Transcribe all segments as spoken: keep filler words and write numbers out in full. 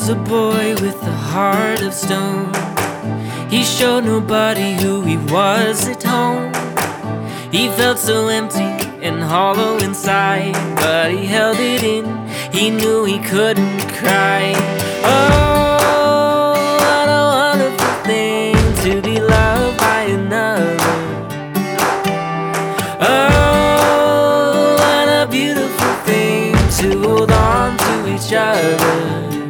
was a boy with a heart of stone. He showed nobody who he was at home. He felt so empty and hollow inside, but he held it in, he knew he couldn't cry. Oh, what a wonderful thing to be loved by another. Oh, what a beautiful thing to hold on to each other.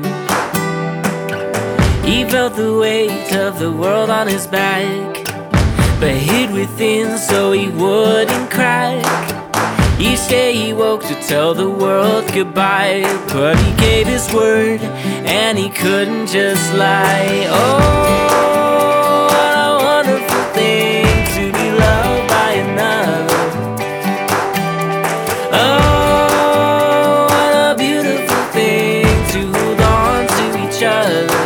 He felt the weight of the world on his back, but hid within so he wouldn't crack. Each day he woke to tell the world goodbye, but he gave his word and he couldn't just lie. Oh, what a wonderful thing to be loved by another. Oh, what a beautiful thing to hold on to each other.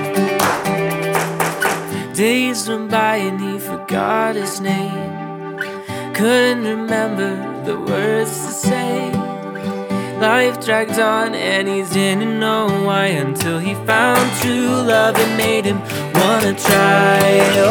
Days went by and he forgot his name, couldn't remember the words to say. Life dragged on and he didn't know why, until he found true love and made him wanna try.